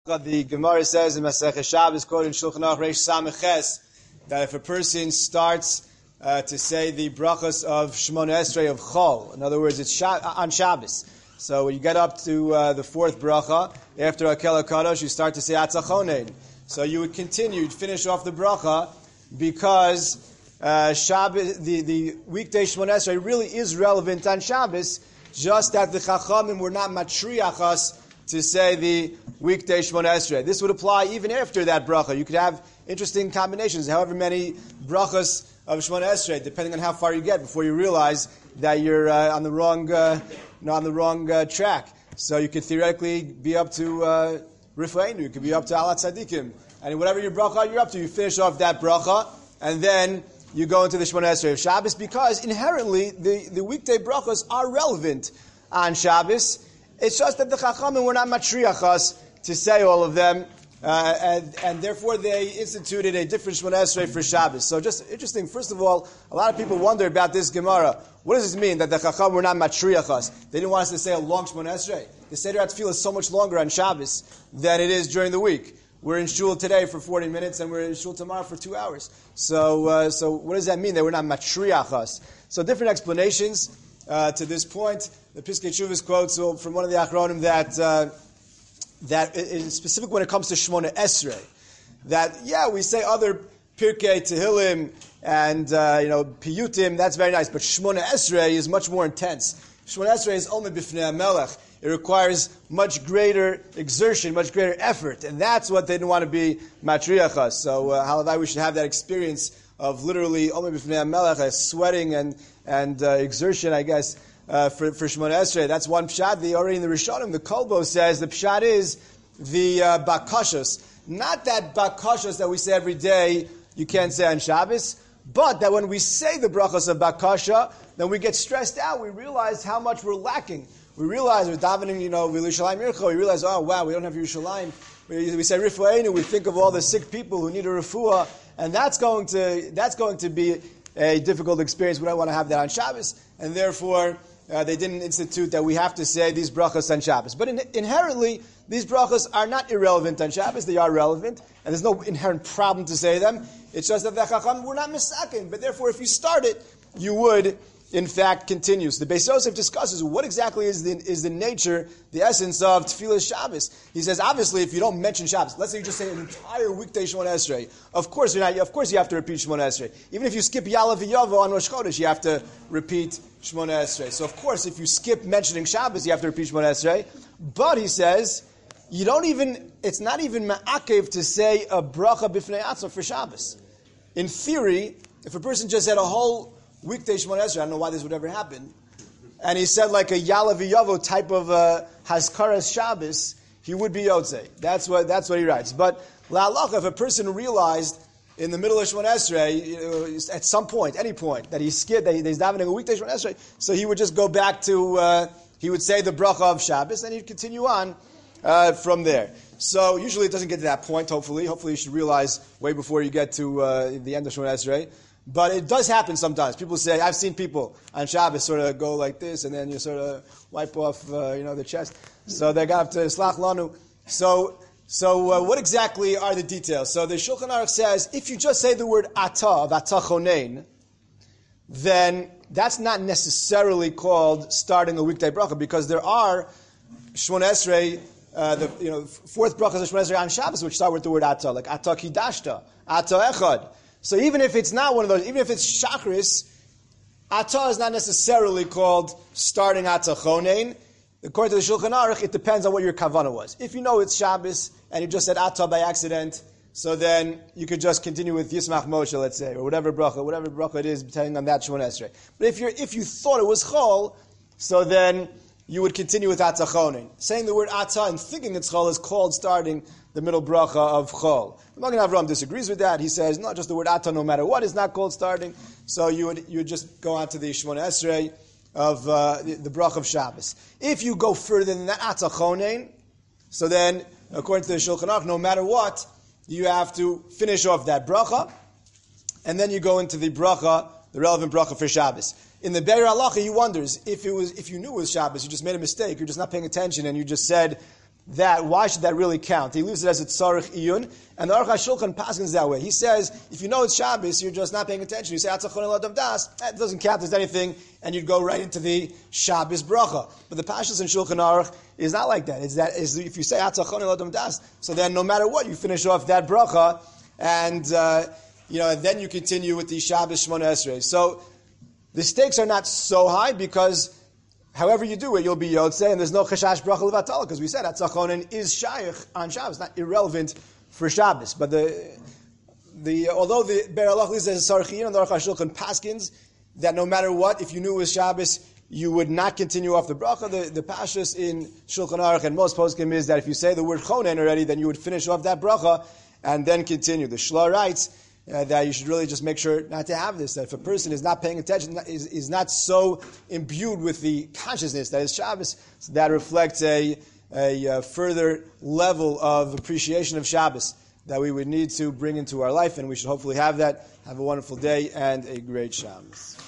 The Gemara says in Masechah Shabbos, quoted in Shulchan Aruch Reish Samech Ches, that if a person starts to say the brachas of Shmona Esrei of Chol, in other words, it's on Shabbos. So when you get up to the fourth bracha, after Akel HaKadosh, you start to say Atzachonein. So you would continue, finish off the bracha, because Shabbos, the weekday Shmona Esrei really is relevant on Shabbos, just that the Chachamim were not matriach us to say the weekday Shmona Esrei. This would apply even after that bracha. You could have interesting combinations, however many brachas of Shmona Esrei, depending on how far you get before you realize that you're on the wrong track. So you could theoretically be up to Rifleinu, you could be up to Alat Tzadikim, and whatever your bracha you're up to, you finish off that bracha, and then you go into the Shmona Esrei of Shabbos, because inherently the weekday brachas are relevant on Shabbos. It's just that the Chachamim were not matriach us to say all of them, and therefore they instituted a different Shmona Esrei for Shabbos. So just interesting, first of all, a lot of people wonder about this Gemara. What does this mean, that the Chachamim were not matriach us? They didn't want us to say a long Shmona Esrei. The Seder HaTefillah is so much longer on Shabbos than it is during the week. We're in shul today for 40 minutes, and we're in shul tomorrow for 2 hours. So what does that mean? They were not matriach us. So different explanations to this point. The Piskei Teshuvos quotes from one of the Achronim that is specific when it comes to Shmona Esrei. That, we say other Pirkei Tehillim and Piyutim, that's very nice, but Shmona Esrei is much more intense. Shmona Esrei is Omed B'fnei HaMelech. It requires much greater exertion, much greater effort, and that's what they didn't want to be matriachas. So, halavai, we should have that experience of literally Omed B'fnei HaMelech, sweating and exertion, I guess, for Shmona Esrei. That's one pshat. Already in the Rishonim, the Kolbo says the pshat is the bakashos. Not that bakashos that we say every day you can't say on Shabbos, but that when we say the brachos of bakasha, then we get stressed out. We realize how much we're lacking. We realize we're davening, Yerushalayim Yircho. We realize, oh wow, we don't have Yerushalayim. We say Rifueinu. We think of all the sick people who need a refuah, and that's going to be a difficult experience. We don't want to have that on Shabbos, and therefore they didn't institute that we have to say these brachos on Shabbos. But inherently, these brachos are not irrelevant on Shabbos. They are relevant, and there's no inherent problem to say them. It's just that the Chacham were not misakin. But therefore, if you start it, you would, in fact, continue. So the Beis Yosef discusses what exactly is the nature, the essence of Tefillah Shabbos. He says, obviously, if you don't mention Shabbos, let's say you just say an entire weekday Shmona Esrei, of course you have to repeat Shmona Esrei. Even if you skip Ya'aleh V'Yavo on Rosh Chodesh, you have to repeat Shmona Esrei. So of course, if you skip mentioning Shabbos, you have to repeat Shmona Esrei. But he says, it's not even ma'akev to say a bracha b'fnei atzma for Shabbos. In theory, if a person just said a whole weekday Shmona Esrei, I don't know why this would ever happen, and he said like a Ya'aleh V'Yavo type of Hazkaras Shabbos, he would be Yotzei. That's what he writes. But la'alacha, if a person realized in the middle of Shmona Esrei, at some point, any point, that he's davening a weekday Shmona Esrei, so he would just go back to, he would say the bracha of Shabbos, and he'd continue on from there. So usually it doesn't get to that point, hopefully. Hopefully you should realize way before you get to the end of Shmona Esrei. But it does happen sometimes. People say, I've seen people on Shabbos sort of go like this, and then you sort of wipe off, the chest. So they got up to Slach Lanu. So what exactly are the details? So the Shulchan Aruch says, if you just say the word Atah, of Atachonein, then that's not necessarily called starting a weekday bracha, because there are Shmona Esrei, fourth brachas of Shmona Esrei on Shabbos, which start with the word Atah, like Atah Kidashta, Atah Echad. So even if it's not one of those, even if it's Shachris, Atah is not necessarily called starting Atah Chonein. According to the Shulchan Aruch, it depends on what your kavanah was. If you know it's Shabbos, and you just said Atah by accident, so then you could just continue with Yismach Moshe, let's say, or whatever bracha it is, depending on that Shmona Esrei. But if you thought it was Chol, so then you would continue with Atah Chonein. Saying the word Atah and thinking it's Chol is called starting the middle bracha of Chol. The Magen Avraham disagrees with that. He says, not just the word Atah, no matter what, is not called starting. So you would just go on to the Shmona Esrei of the bracha of Shabbos. If you go further than that, Atah Chonein, so then, according to the Shulchan Aruch, no matter what, you have to finish off that bracha, and then you go into the bracha, the relevant bracha for Shabbos. In the Be'er Halacha, he wonders if you knew it was Shabbos, you just made a mistake, you're just not paying attention, and you just said that, why should that really count? He leaves it as a tzarich iyun, and the Aruch HaShulchan paskins that way. He says, if you know it's Shabbos, you're just not paying attention. You say, Atzachon Eladam Das, that doesn't count as anything, and you'd go right into the Shabbos bracha. But the Pashas in Shulchan Aruch is not like that. Is if you say Atzachon Eladam Das, so then no matter what, you finish off that bracha, and and then you continue with the Shabbos Shmona Esrei. So the stakes are not so high because however you do it, you'll be Yotzei, and there's no Chashash Bracha Levatala, because we said Atzachonin is Shaykh on Shabbos, not irrelevant for Shabbos. But although the Be'er Halach says Sarchiyin and the Aruch HaShulchan paskins, that no matter what, if you knew it was Shabbos, you would not continue off the bracha. The Pashas in Shulchan Aruch and most poskim is that if you say the word Chonen already, then you would finish off that bracha and then continue. The Shla writes that you should really just make sure not to have this, that if a person is not paying attention, is not so imbued with the consciousness that is Shabbos, so that reflects a further level of appreciation of Shabbos that we would need to bring into our life, and we should hopefully have that. Have a wonderful day and a great Shabbos.